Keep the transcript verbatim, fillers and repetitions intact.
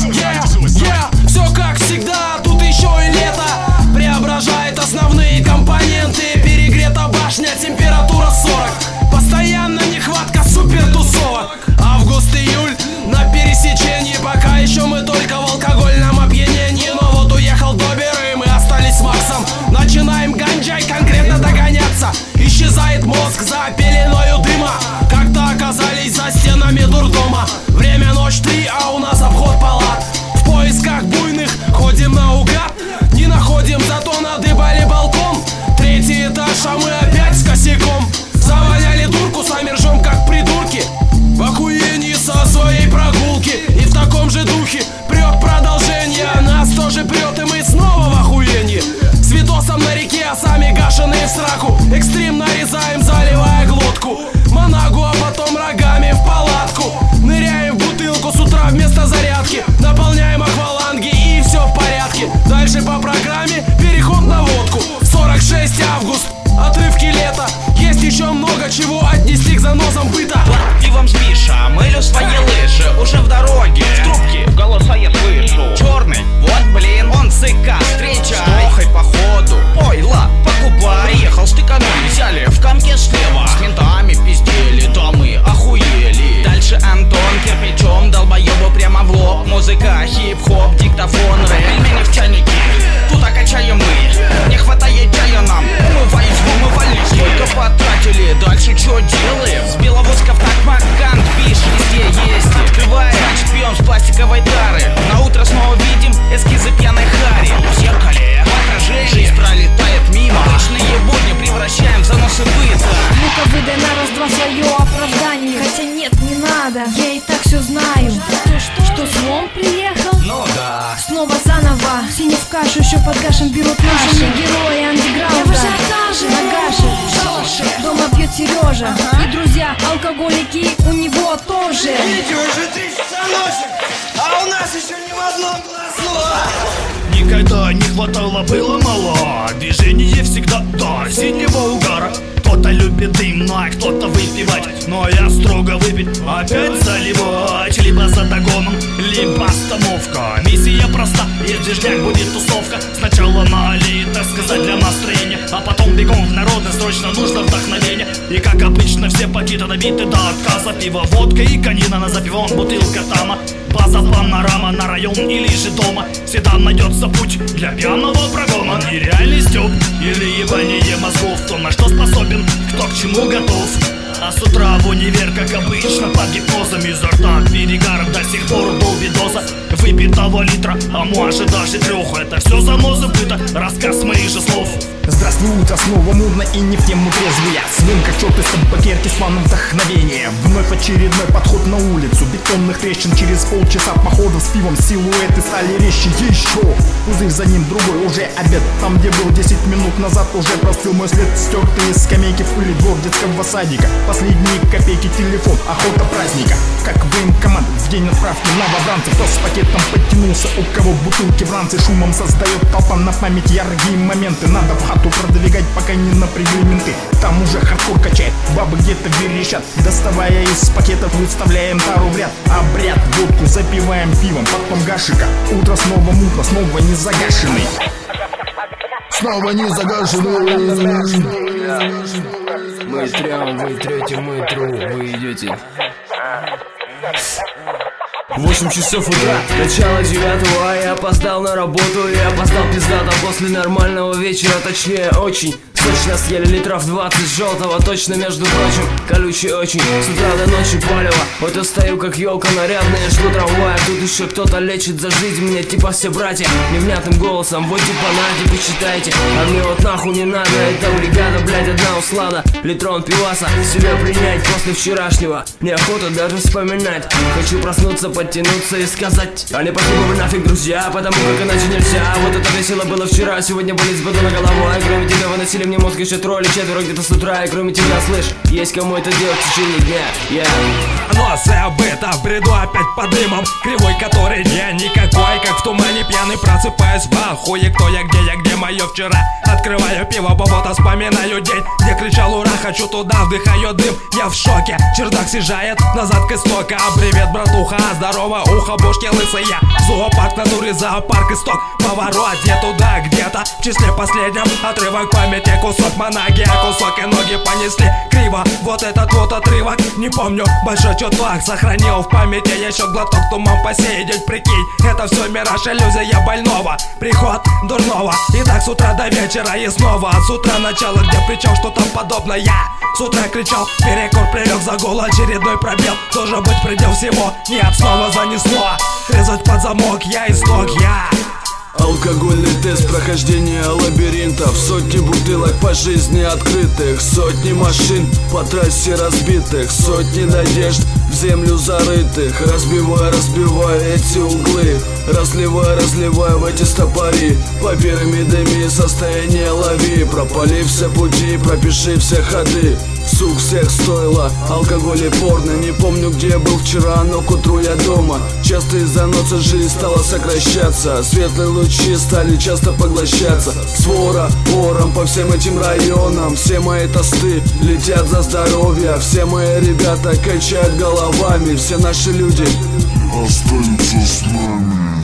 Yeah, yeah, все как всегда, тут еще и лето преображает основные компоненты. Перегрета башня, температура сорок. Постоянно нехватка супер тусовок. Август-июль на пересечении. Пока еще мы только в алкогольном опьянении. Но вот уехал Добер, и мы остались с Максом. Начинаем ганджай конкретно догоняться. Исчезает мозг за пеленою дыма. Как-то оказались за стенами дурдома. Время ночь три, а у нас обход палат. В поисках буйных ходим наугад. Не находим, зато надыбали балкон. Третий этаж, а мы опять с косяком. Заваляли дурку, сами ржем как придурки. В охуении со своей прогулки. И в таком же духе прет продолжение. Нас тоже прет, и мы снова в охуении. С видосом на реке, а сами гашеные в сраку. Экстрим нарезаем, заливая глотку. Манагу, а потом рогами в палатку. Ныряем в бутылку с утра вместо зарядки. Наполняем акваланги, и все в порядке. Дальше по программе переход на водку. сорок шесть август, отрывки лета. Есть еще много чего отнести к занозам быта. Под пивом с Миша, мылю свои лыжи. Уже в дороге, в трубке голоса я слышу. Черный, вот блин, он цыка. Встреча, стохай походу. Пойло, покупай. Приехал стыканули, взяли в камке слева. С ментами пиздели, да мы охуели. Дальше Антон кирпичом долбоебу прямо в лоб. Музыка, хип-хоп, диктофон, рэп. Пельмени в чайнике, тут окачаем мы. Не хватает чая нам, умываясь в умывальнике. Сколько потратили, дальше что делаем? С беловозков так макант, пиш, везде есть. Открываем, значит пьем с пластиковой тары. На утро снова видим эскизы пьяной хари. В зеркале, в отражении, жизнь пролетает мимо. Обычные будни превращаем в заносы быта. Ну-ка выдай на раз-два свое оправдание. Хотя нет, не надо, я и так все знаю. Что, что, что слон приехал? Ну да. Снова заново, синий в кашу, еще подгашен берут наши. Мы герои андеграунда. Я уже даже нагашен. Дома пьет Сережа, ага. И друзья алкоголики у него тоже. Видите, уже три часа ночи, а у нас еще ни в одном глазу. Никогда не хватало, было мало. Движение всегда до синего угара. Кто-то любит дым, ну а кто-то выпивать. Но я строго выпить, опять заливать. Либо за догоном, либо остановка. Миссия проста, есть движняк, будет тусовка. Сначала налить, так сказать, для настроения. А потом бегом в народы, срочно нужно вдохновение. И как обычно все пакеты набиты до отказа. Пиво, водка и коньяк, на запивон бутылка тама. База, панорама на район или же дома. Всегда найдется путь для пьяного прогона. Нереальный стёб или ебание мозгов. Кто на что способен, кто к чему готов. А с утра в универ, как обычно, под гипнозом. Изо рта перегар до сих пор долбит доза выпитого литра, а может даже трех. Это все заноза быта, рассказ моих же слов. Здравствуй, утро снова мудно и не в тему трезвый я. Свин как черт из табакерки с планом вдохновения. Вновь очередной подход на улицу. Бетонных трещин через полчаса походов с пивом. Силуэты стали резче еще. Пузырь за ним другой, уже обед. Там где был десять минут назад, уже простыл мой след. Стертые скамейки в пыли двор детского садика. Последние копейки, телефон, охота праздника. Как военкомат в день отправки новобранцев. Кто с пакетом подтянулся, у кого бутылки в ранце. Шумом создает толпа на память яркие моменты. Надо в хату продвигать, пока не напрягли менты. Там уже хардкор качает, бабы где-то верещат. Доставая из пакетов, выставляем тару в ряд. Обряд, водку запиваем пивом, потом гашика. Утро снова мутно, снова не загашенный. Снова не загашенный. Мы трем, вы трете, мы тру, вы идете. Восемь часов утра, начало девятого, а я опоздал на работу. Я опоздал пиздато после нормального вечера, точнее очень. Сочно съели литров двадцать желтого, точно, между прочим, колючий очень. С утра до ночи палево, вот я стою как елка нарядная, жду трамвая. Тут еще кто-то лечит за жизнь меня, типа все братья. Невнятным голосом, вот типа нате, почитайте. А мне вот нахуй не надо, это бригада, блядь, одна услада. Литрон пиваса, себя принять после вчерашнего неохота даже вспоминать. Хочу проснуться, подтянуться и сказать: а не пошли бы вы нафиг, друзья, потому как иначе нельзя. Вот это весело было вчера, сегодня болит с батона головой. Кроме тебя выносили мне мозг еще трое или четверо где-то с утра. И кроме тебя, слышь, есть кому это делать в течение дня. Yeah. Носы обыта в бреду опять под дымом. Кривой, который не никакой, как в тумане пьяный просыпаюсь в ахуе. Кто я, где я, где мое вчера? Открываю пиво, попото вспоминаю день, где кричал ура, хочу туда, вдыхаю дым. Я в шоке, чердак съезжает назад к истока. Привет, братуха, здорово, ухо, бошки лысые. Зоопарк, натуре зоопарк, исток. Поворот не туда, где-то в числе последнем. Отрывок памяти, кусок монагия, кусок и ноги понесли криво. Вот этот вот отрывок, не помню, большой чуток сохранил в памяти еще глоток, туман по сей день, прикинь. Это все мираж, иллюзия больного, приход дурного. И так с утра до вечера и снова. С утра начало, где причем что-то подобное. С утра кричал, перекур привел за гол, очередной пробел. Должен быть предел всего, нет, снова занесло. Резать под замок, я исток, я. Алкогольный тест прохождения лабиринтов. Сотни бутылок по жизни открытых. Сотни машин по трассе разбитых. Сотни надежд в землю зарытых. Разбивая, разбивая эти углы. Разливая, разливая в эти стопори. По пирамидами состояние лови. Пропали все пути, пропиши все ходы. Сук всех стоило, алкоголь и порно. Не помню, где я был вчера, но к утру я дома. Часто из-за носа жизнь стала сокращаться. Светлые лучи стали часто поглощаться. Свора вором по всем этим районам. Все мои тосты летят за здоровье. Все мои ребята качают головами. Все наши люди остаются с нами.